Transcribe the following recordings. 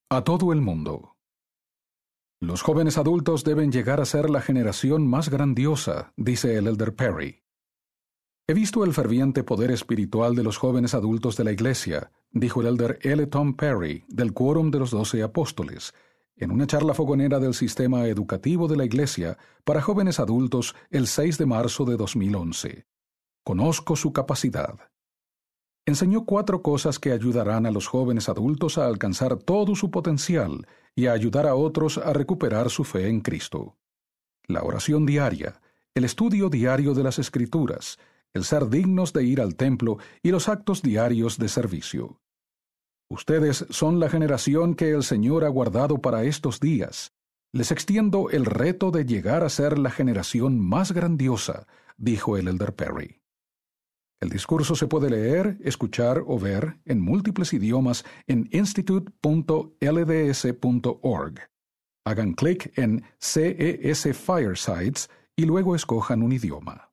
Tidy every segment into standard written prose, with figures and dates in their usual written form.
A todo el mundo. Los jóvenes adultos deben llegar a ser la generación más grandiosa, dice el Elder Perry. He visto el ferviente poder espiritual de los jóvenes adultos de la Iglesia, dijo el Elder L. Tom Perry, del Quórum de los 12 Apóstoles, en una charla fogonera del sistema educativo de la Iglesia para jóvenes adultos el 6 de marzo de 2011. Conozco su capacidad. Enseñó 4 cosas que ayudarán a los jóvenes adultos a alcanzar todo su potencial y a ayudar a otros a recuperar su fe en Cristo. La oración diaria, el estudio diario de las Escrituras, el ser dignos de ir al templo y los actos diarios de servicio. Ustedes son la generación que el Señor ha guardado para estos días. Les extiendo el reto de llegar a ser la generación más grandiosa, dijo el Elder Perry. El discurso se puede leer, escuchar o ver en múltiples idiomas en institute.lds.org. Hagan clic en CES Firesides y luego escojan un idioma.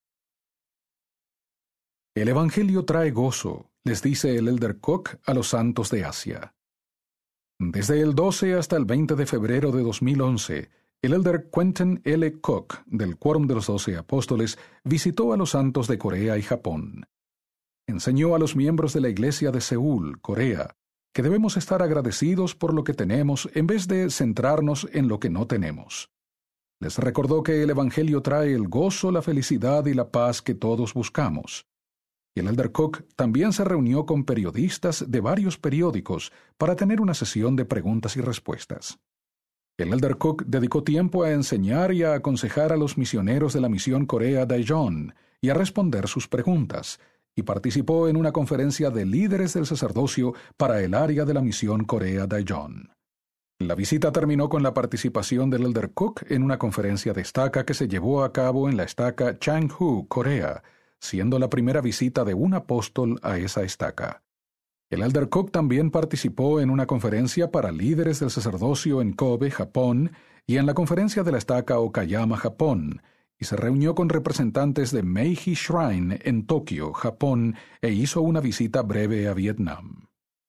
El Evangelio trae gozo, les dice el Elder Cook a los santos de Asia. Desde el 12 hasta el 20 de febrero de 2011, el Elder Quentin L. Cook, del Quórum de los 12 Apóstoles, visitó a los santos de Corea y Japón. Enseñó a los miembros de la Iglesia de Seúl, Corea, que debemos estar agradecidos por lo que tenemos en vez de centrarnos en lo que no tenemos. Les recordó que el Evangelio trae el gozo, la felicidad y la paz que todos buscamos. Y el Elder Cook también se reunió con periodistas de varios periódicos para tener una sesión de preguntas y respuestas. El Elder Cook dedicó tiempo a enseñar y a aconsejar a los misioneros de la misión Corea Daejeon y a responder sus preguntas, y participó en una conferencia de líderes del sacerdocio para el área de la misión Corea Daejeon. La visita terminó con la participación del Elder Cook en una conferencia de estaca que se llevó a cabo en la estaca Changju, Corea, siendo la primera visita de un apóstol a esa estaca. El Elder Cook también participó en una conferencia para líderes del sacerdocio en Kobe, Japón, y en la conferencia de la estaca Okayama, Japón, y se reunió con representantes de Meiji Shrine en Tokio, Japón, e hizo una visita breve a Vietnam.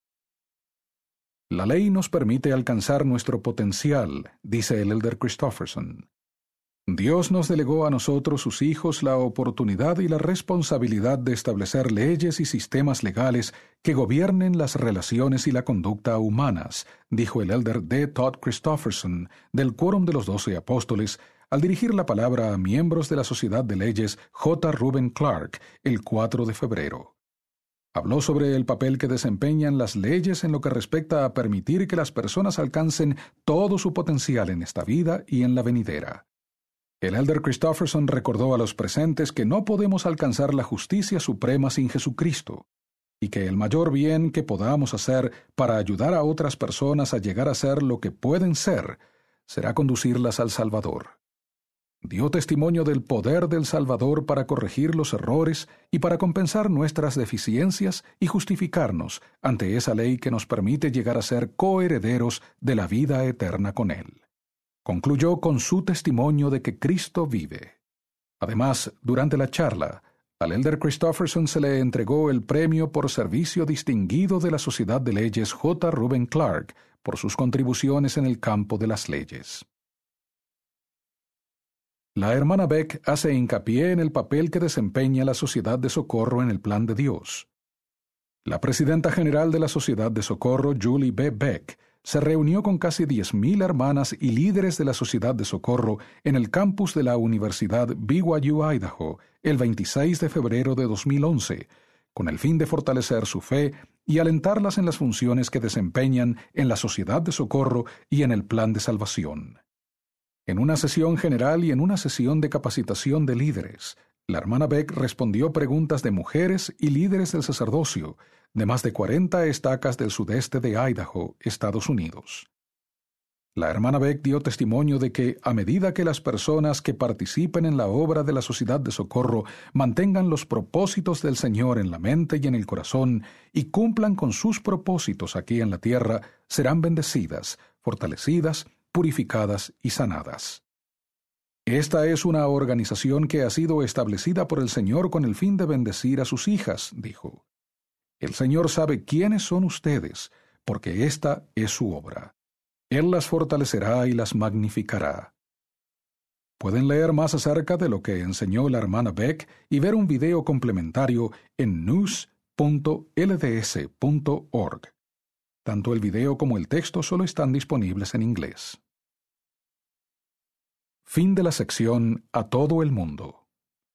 La ley nos permite alcanzar nuestro potencial, dice el Elder Christofferson. Dios nos delegó a nosotros, sus hijos, la oportunidad y la responsabilidad de establecer leyes y sistemas legales que gobiernen las relaciones y la conducta humanas, dijo el Elder D. Todd Christofferson, del Quórum de los 12 Apóstoles, al dirigir la palabra a miembros de la Sociedad de Leyes J. Reuben Clark el 4 de febrero. Habló sobre el papel que desempeñan las leyes en lo que respecta a permitir que las personas alcancen todo su potencial en esta vida y en la venidera. El Elder Christofferson recordó a los presentes que no podemos alcanzar la justicia suprema sin Jesucristo, y que el mayor bien que podamos hacer para ayudar a otras personas a llegar a ser lo que pueden ser, será conducirlas al Salvador. Dio testimonio del poder del Salvador para corregir los errores y para compensar nuestras deficiencias y justificarnos ante esa ley que nos permite llegar a ser coherederos de la vida eterna con Él. Concluyó con su testimonio de que Cristo vive. Además, durante la charla, al Elder Christofferson se le entregó el premio por servicio distinguido de la Sociedad de Leyes J. Reuben Clark por sus contribuciones en el campo de las leyes. La hermana Beck hace hincapié en el papel que desempeña la Sociedad de Socorro en el plan de Dios. La presidenta general de la Sociedad de Socorro, Julie B. Beck, se reunió con casi 10,000 hermanas y líderes de la Sociedad de Socorro en el campus de la Universidad BYU, Idaho, el 26 de febrero de 2011, con el fin de fortalecer su fe y alentarlas en las funciones que desempeñan en la Sociedad de Socorro y en el plan de salvación. En una sesión general y en una sesión de capacitación de líderes, la hermana Beck respondió preguntas de mujeres y líderes del sacerdocio de más de 40 estacas del sudeste de Idaho, Estados Unidos. La hermana Beck dio testimonio de que, a medida que las personas que participen en la obra de la Sociedad de Socorro mantengan los propósitos del Señor en la mente y en el corazón y cumplan con sus propósitos aquí en la tierra, serán bendecidas, fortalecidas, purificadas y sanadas. Esta es una organización que ha sido establecida por el Señor con el fin de bendecir a sus hijas, dijo. El Señor sabe quiénes son ustedes, porque esta es su obra. Él las fortalecerá y las magnificará. Pueden leer más acerca de lo que enseñó la hermana Beck y ver un video complementario en news.lds.org. Tanto el video como el texto solo están disponibles en inglés. Fin de la sección A todo el mundo.